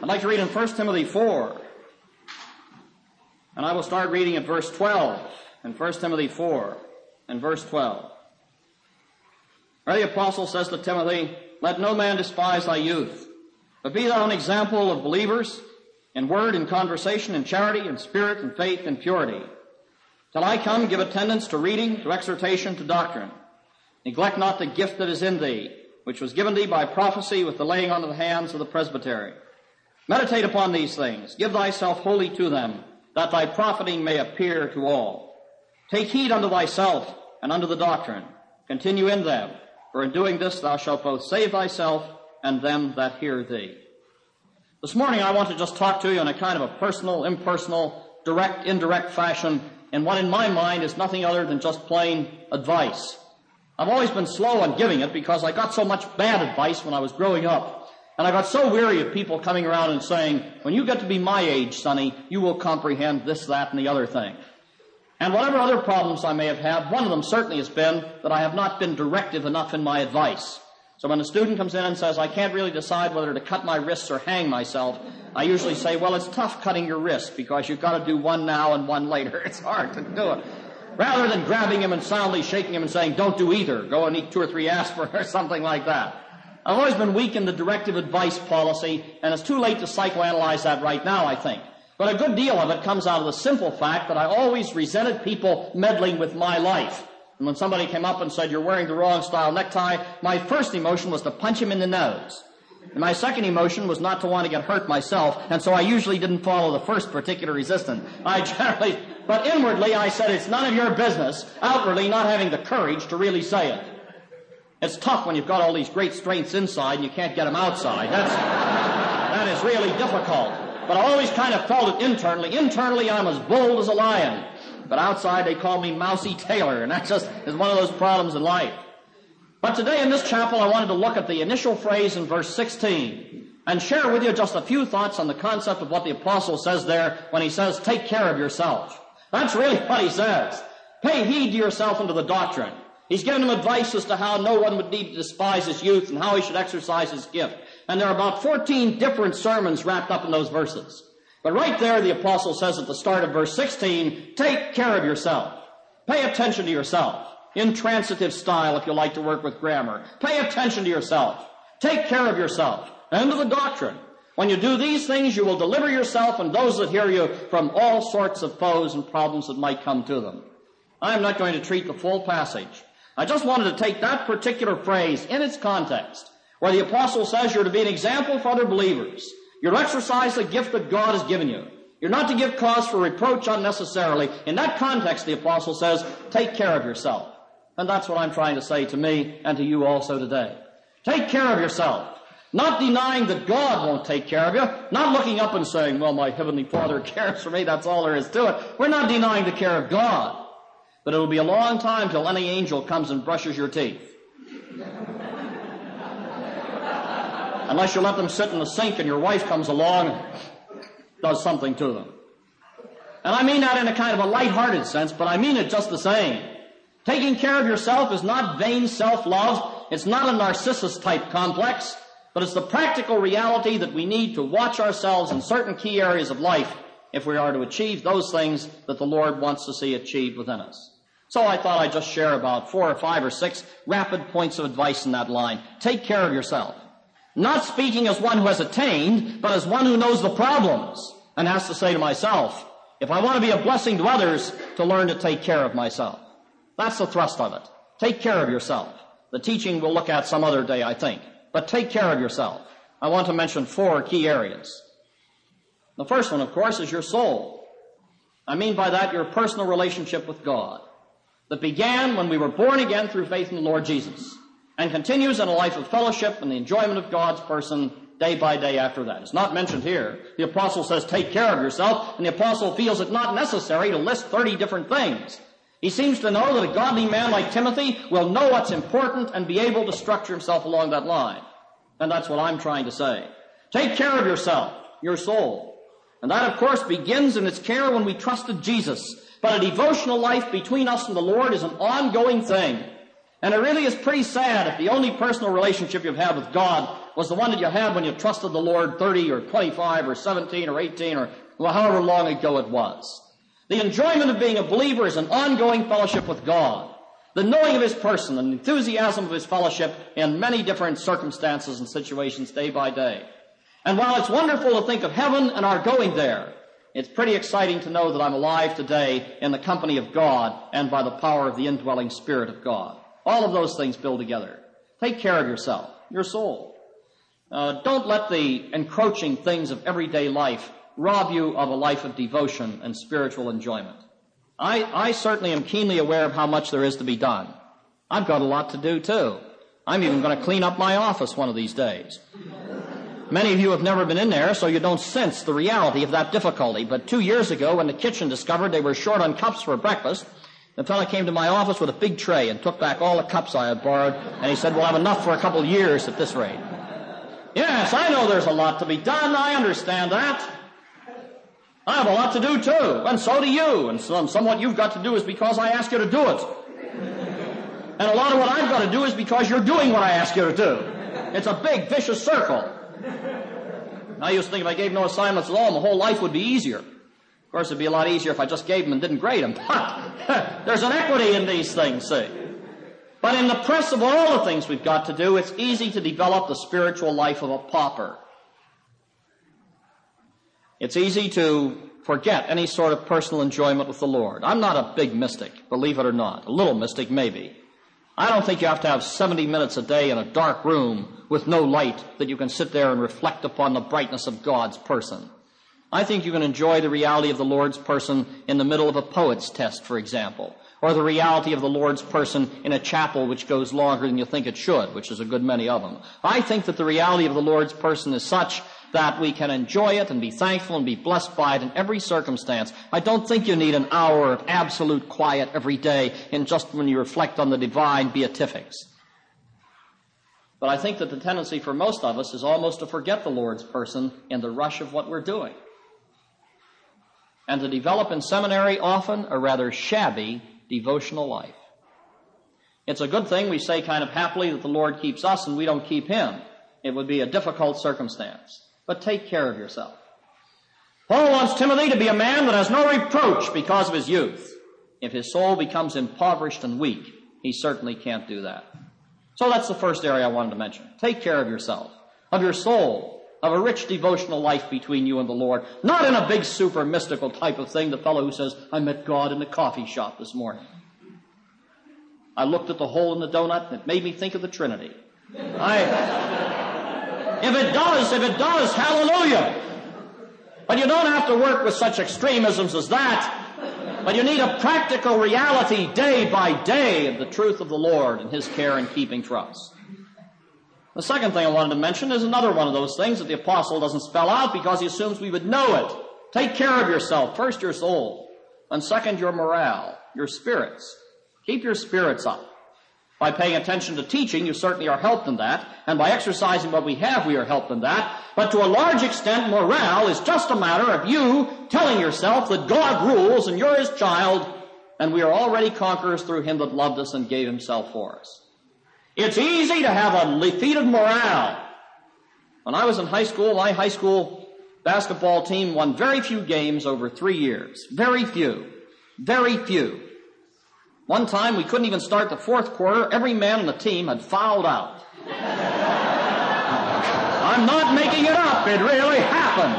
I'd like to read in 1 Timothy 4. And I will start reading at verse 12. In 1 Timothy 4 and verse 12. Where the apostle says to Timothy, "Let no man despise thy youth, but be thou an example of believers in word, in conversation, in charity, in spirit, in faith, in purity. Till I come, give attendance to reading, to exhortation, to doctrine. Neglect not the gift that is in thee, which was given thee by prophecy with the laying on of the hands of the presbytery. Meditate upon these things. Give thyself wholly to them, that thy profiting may appear to all. Take heed unto thyself and unto the doctrine. Continue in them, for in doing this thou shalt both save thyself and them that hear thee." This morning I want to just talk to you in a kind of a personal, impersonal, direct, indirect fashion in what in my mind is nothing other than just plain advice. I've always been slow on giving it because I got so much bad advice when I was growing up. And I got so weary of people coming around and saying, "When you get to be my age, sonny, you will comprehend this, that, and the other thing." And whatever other problems I may have had, one of them certainly has been that I have not been directive enough in my advice. So when a student comes in and says, "I can't really decide whether to cut my wrists or hang myself," I usually say, "Well, it's tough cutting your wrists because you've got to do one now and one later. It's hard to do it." Rather than grabbing him and soundly shaking him and saying, "Don't do either. Go and eat 2 or 3 aspirin," or something like that. I've always been weak in the directive advice policy, and it's too late to psychoanalyze that right now, I think. But a good deal of it comes out of the simple fact that I always resented people meddling with my life. And when somebody came up and said, "You're wearing the wrong style necktie," my first emotion was to punch him in the nose. And my second emotion was not to want to get hurt myself, and so I usually didn't follow the first particular resistance. But inwardly I said, "It's none of your business," outwardly not having the courage to really say it. It's tough when you've got all these great strengths inside and you can't get them outside. That is really difficult. But I always kind of felt it internally. Internally, I'm as bold as a lion. But outside, they call me Mousy Taylor, and that just is one of those problems in life. But today in this chapel, I wanted to look at the initial phrase in verse 16 and share with you just a few thoughts on the concept of what the apostle says there when he says, "Take care of yourself." That's really what he says. Pay heed to yourself and to the doctrine. He's given him advice as to how no one would need to despise his youth and how he should exercise his gift. And there are about 14 different sermons wrapped up in those verses. But right there, the apostle says at the start of verse 16, take care of yourself. Pay attention to yourself. Intransitive style, if you like to work with grammar. Pay attention to yourself. Take care of yourself. And to the doctrine. When you do these things, you will deliver yourself and those that hear you from all sorts of foes and problems that might come to them. I'm not going to treat the full passage. I just wanted to take that particular phrase in its context, where the apostle says you're to be an example for other believers. You're to exercise the gift that God has given you. You're not to give cause for reproach unnecessarily. In that context, the apostle says, take care of yourself. And that's what I'm trying to say to me and to you also today. Take care of yourself. Not denying that God won't take care of you. Not looking up and saying, well, my heavenly Father cares for me. That's all there is to it. We're not denying the care of God. But it will be a long time till any angel comes and brushes your teeth. Unless you let them sit in the sink and your wife comes along and does something to them. And I mean that in a kind of a lighthearted sense, but I mean it just the same. Taking care of yourself is not vain self-love. It's not a Narcissus-type complex, but it's the practical reality that we need to watch ourselves in certain key areas of life if we are to achieve those things that the Lord wants to see achieved within us. So I thought I'd just share about 4 or 5 or 6 rapid points of advice in that line. Take care of yourself. Not speaking as one who has attained, but as one who knows the problems and has to say to myself, if I want to be a blessing to others, to learn to take care of myself. That's the thrust of it. Take care of yourself. The teaching we'll look at some other day, I think. But take care of yourself. I want to mention 4 key areas. The first one, of course, is your soul. I mean by that your personal relationship with God that began when we were born again through faith in the Lord Jesus and continues in a life of fellowship and the enjoyment of God's person day by day after that. It's not mentioned here. The apostle says take care of yourself, and the apostle feels it not necessary to list 30 different things. He seems to know that a godly man like Timothy will know what's important and be able to structure himself along that line. And that's what I'm trying to say. Take care of yourself, your soul. And that, of course, begins in its care when we trusted Jesus. But a devotional life between us and the Lord is an ongoing thing. And it really is pretty sad if the only personal relationship you've had with God was the one that you had when you trusted the Lord 30 or 25 or 17 or 18 or however long ago it was. The enjoyment of being a believer is an ongoing fellowship with God. The knowing of His person and enthusiasm of His fellowship in many different circumstances and situations day by day. And while it's wonderful to think of heaven and our going there, it's pretty exciting to know that I'm alive today in the company of God and by the power of the indwelling Spirit of God. All of those things build together. Take care of yourself, your soul. Don't let the encroaching things of everyday life rob you of a life of devotion and spiritual enjoyment. I certainly am keenly aware of how much there is to be done. I've got a lot to do, too. I'm even going to clean up my office one of these days. Many of you have never been in there, so you don't sense the reality of that difficulty. But 2 years ago, when the kitchen discovered they were short on cups for breakfast, the fellow came to my office with a big tray and took back all the cups I had borrowed, and he said, we'll have enough for a couple of years at this rate. Yes, I know there's a lot to be done. I understand that. I have a lot to do, too, and so do you. And somewhat you've got to do is because I ask you to do it. And a lot of what I've got to do is because you're doing what I ask you to do. It's a big, vicious circle. I used to think if I gave no assignments at all, my whole life would be easier. Of course, it'd be a lot easier if I just gave them and didn't grade them. But there's an equity in these things, see. But in the press of all the things we've got to do, it's easy to develop the spiritual life of a pauper. It's easy to forget any sort of personal enjoyment with the Lord. I'm not a big mystic, believe it or not. A little mystic, maybe. I don't think you have to have 70 minutes a day in a dark room with no light that you can sit there and reflect upon the brightness of God's person. I think you can enjoy the reality of the Lord's person in the middle of a poet's test, for example, or the reality of the Lord's person in a chapel which goes longer than you think it should, which is a good many of them. I think that the reality of the Lord's person is such that we can enjoy it and be thankful and be blessed by it in every circumstance. I don't think you need an hour of absolute quiet every day in just when you reflect on the divine beatifics. But I think that the tendency for most of us is almost to forget the Lord's person in the rush of what we're doing, and to develop in seminary often a rather shabby devotional life. It's a good thing we say kind of happily that the Lord keeps us and we don't keep Him. It would be a difficult circumstance. But take care of yourself. Paul wants Timothy to be a man that has no reproach because of his youth. If his soul becomes impoverished and weak, he certainly can't do that. So that's the first area I wanted to mention. Take care of yourself, of your soul, of a rich devotional life between you and the Lord. Not in a big super mystical type of thing, the fellow who says, I met God in the coffee shop this morning. I looked at the hole in the donut and it made me think of the Trinity. If it does, hallelujah. But you don't have to work with such extremisms as that. But you need a practical reality day by day of the truth of the Lord and His care and keeping for us. The second thing I wanted to mention is another one of those things that the apostle doesn't spell out because he assumes we would know it. Take care of yourself. First, your soul. And second, your morale, your spirits. Keep your spirits up. By paying attention to teaching, you certainly are helped in that. And by exercising what we have, we are helped in that. But to a large extent, morale is just a matter of you telling yourself that God rules and you're His child, and we are already conquerors through Him that loved us and gave Himself for us. It's easy to have a defeated morale. When I was in high school, my high school basketball team won very few games over 3 years. Very few. Very few. One time, we couldn't even start the fourth quarter. Every man on the team had fouled out. I'm not making it up. It really happened.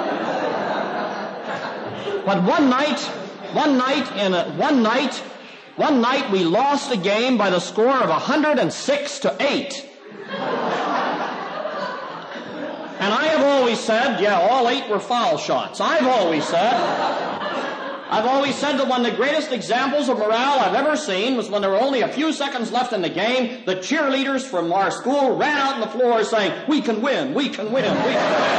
But one night, we lost a game by the score of 106-8. And I have always said, all 8 were foul shots. I've always said that one of the greatest examples of morale I've ever seen was when there were only a few seconds left in the game, the cheerleaders from our school ran out on the floor saying, we can win, we can win, we can win.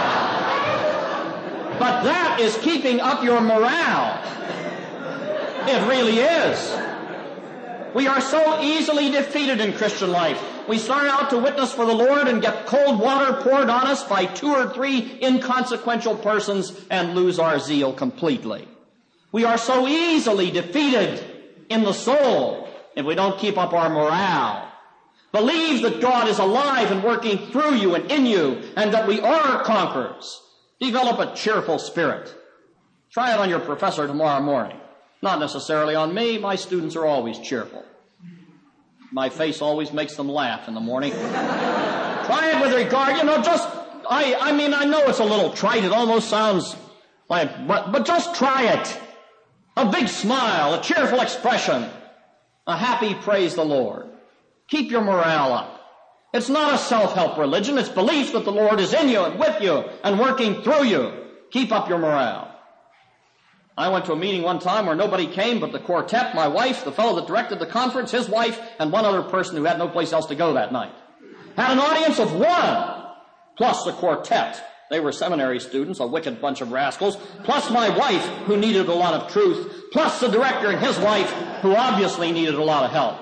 But that is keeping up your morale. It really is. We are so easily defeated in Christian life. We start out to witness for the Lord and get cold water poured on us by 2 or 3 inconsequential persons and lose our zeal completely. We are so easily defeated in the soul if we don't keep up our morale. Believe that God is alive and working through you and in you, and that we are conquerors. Develop a cheerful spirit. Try it on your professor tomorrow morning. Not necessarily on me. My students are always cheerful. My face always makes them laugh in the morning. Try it with regard, I know it's a little trite. It almost sounds like, but just try it. A big smile, a cheerful expression, a happy praise the Lord. Keep your morale up. It's not a self-help religion. It's belief that the Lord is in you and with you and working through you. Keep up your morale. I went to a meeting one time where nobody came but the quartet, my wife, the fellow that directed the conference, his wife, and one other person who had no place else to go that night. Had an audience of 1, plus the quartet. They were seminary students, a wicked bunch of rascals, plus my wife, who needed a lot of truth, plus the director and his wife, who obviously needed a lot of help.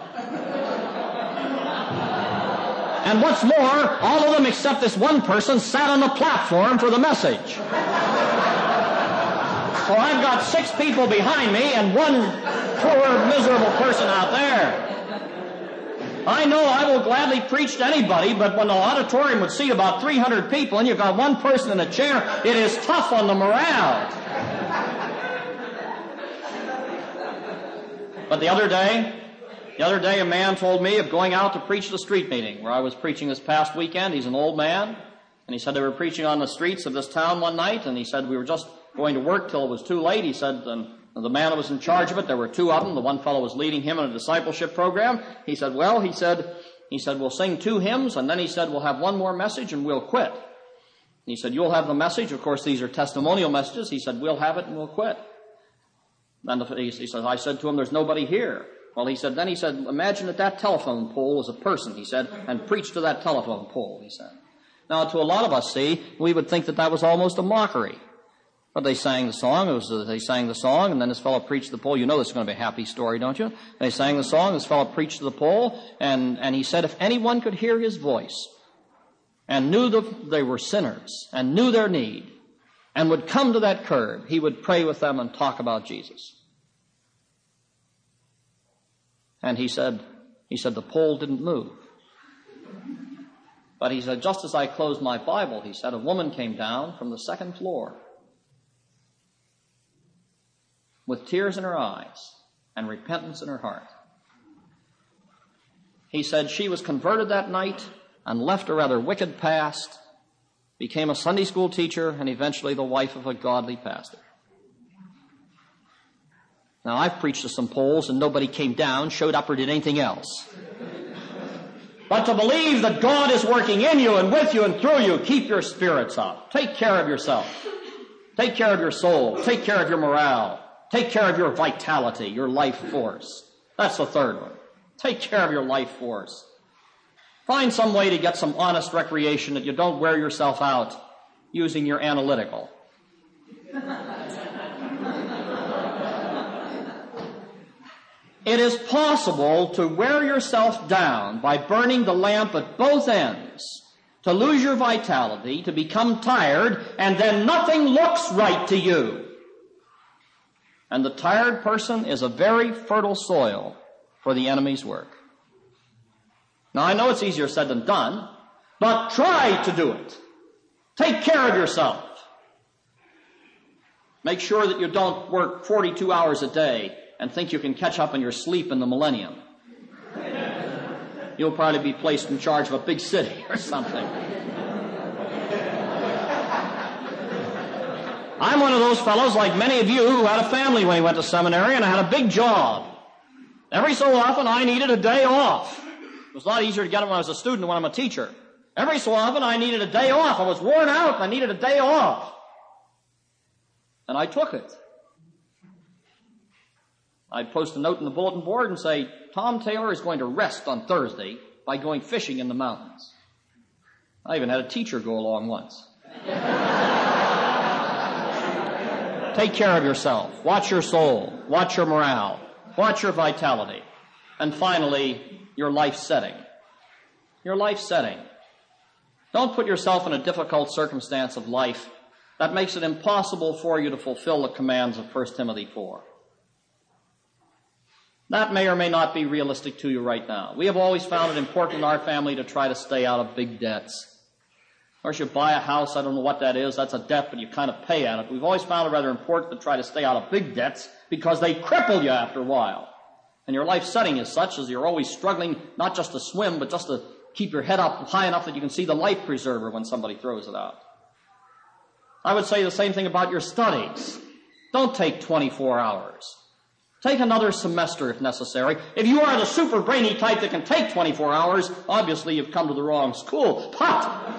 And what's more, all of them except this one person sat on the platform for the message. So I've got 6 people behind me and one poor, miserable person out there. I know I will gladly preach to anybody, but when the auditorium would seat about 300 people and you've got one person in a chair, it is tough on the morale. But the other day a man told me of going out to preach the street meeting where I was preaching this past weekend. He's an old man, and he said they were preaching on the streets of this town one night, and he said we were just going to work till it was too late. He said the man who was in charge of it, there were 2 of them. The one fellow was leading him in a discipleship program. He said, we'll sing 2 hymns, and then he said, we'll have one more message and we'll quit. And he said, you'll have the message. Of course, these are testimonial messages. He said, we'll have it and we'll quit. And he said, I said to him, there's nobody here. Well, he said, imagine that telephone pole is a person, he said, and preach to that telephone pole, he said. Now, to a lot of us, we would think that was almost a mockery. But they sang the song, and then this fellow preached to the pole. You know this is going to be a happy story, don't you? They sang the song, this fellow preached to the pole, and he said if anyone could hear his voice and knew they were sinners and knew their need and would come to that curb, he would pray with them and talk about Jesus. And he said the pole didn't move. But he said, just as I closed my Bible, he said, a woman came down from the 2nd floor with tears in her eyes and repentance in her heart. He said she was converted that night and left a rather wicked past, became a Sunday school teacher, and eventually the wife of a godly pastor. Now, I've preached to some poles and nobody came down, showed up, or did anything else. But to believe that God is working in you and with you and through you, keep your spirits up. Take care of yourself. Take care of your soul. Take care of your morale. Take care of your vitality, your life force. That's the 3rd one. Take care of your life force. Find some way to get some honest recreation that you don't wear yourself out using your analytical. It is possible to wear yourself down by burning the lamp at both ends, to lose your vitality, to become tired, and then nothing looks right to you. And the tired person is a very fertile soil for the enemy's work. Now, I know it's easier said than done, but try to do it. Take care of yourself. Make sure that you don't work 42 hours a day and think you can catch up in your sleep in the millennium. You'll probably be placed in charge of a big city or something. I'm one of those fellows, like many of you, who had a family when he went to seminary, and I had a big job. Every so often, I needed a day off. It was a lot easier to get it when I was a student than when I'm a teacher. Every so often, I needed a day off. I was worn out, and I needed a day off. And I took it. I'd post a note in the bulletin board and say, Tom Taylor is going to rest on Thursday by going fishing in the mountains. I even had a teacher go along once. Take care of yourself. Watch your soul. Watch your morale. Watch your vitality. And finally, your life setting. Your life setting. Don't put yourself in a difficult circumstance of life that makes it impossible for you to fulfill the commands of 1 Timothy 4. That may or may not be realistic to you right now. We have always found it important in our family to try to stay out of big debts. Of course, you buy a house, I don't know what that is, that's a debt, but you kind of pay at it. We've always found it rather important to try to stay out of big debts because they cripple you after a while. And your life setting is such as you're always struggling not just to swim, but just to keep your head up high enough that you can see the life preserver when somebody throws it out. I would say the same thing about your studies. Don't take 24 hours. Take another semester if necessary. If you are the super brainy type that can take 24 hours, obviously you've come to the wrong school. But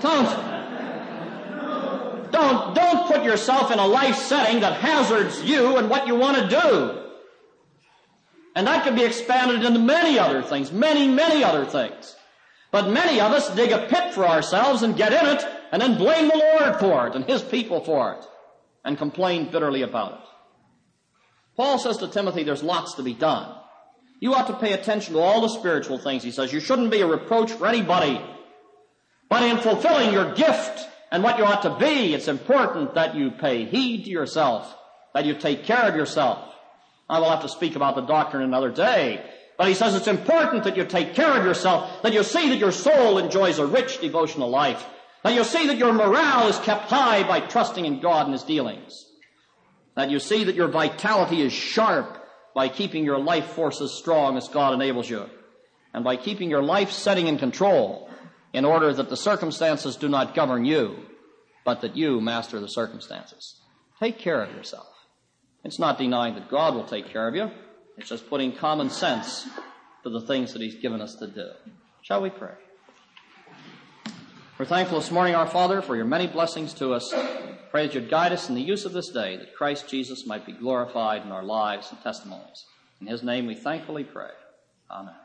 don't put yourself in a life setting that hazards you and what you want to do. And that can be expanded into many other things, many other things. But many of us dig a pit for ourselves and get in it and then blame the Lord for it and His people for it and complain bitterly about it. Paul says to Timothy, there's lots to be done. You ought to pay attention to all the spiritual things, he says. You shouldn't be a reproach for anybody. But in fulfilling your gift and what you ought to be, it's important that you pay heed to yourself, that you take care of yourself. I will have to speak about the doctrine another day. But he says it's important that you take care of yourself, that you see that your soul enjoys a rich devotional life, that you see that your morale is kept high by trusting in God and His dealings, that you see that your vitality is sharp by keeping your life forces strong as God enables you, and by keeping your life setting in control in order that the circumstances do not govern you, but that you master the circumstances. Take care of yourself. It's not denying that God will take care of you. It's just putting common sense to the things that He's given us to do. Shall we pray? We're thankful this morning, our Father, for your many blessings to us. Pray that you'd guide us in the use of this day, that Christ Jesus might be glorified in our lives and testimonies. In His name we thankfully pray. Amen.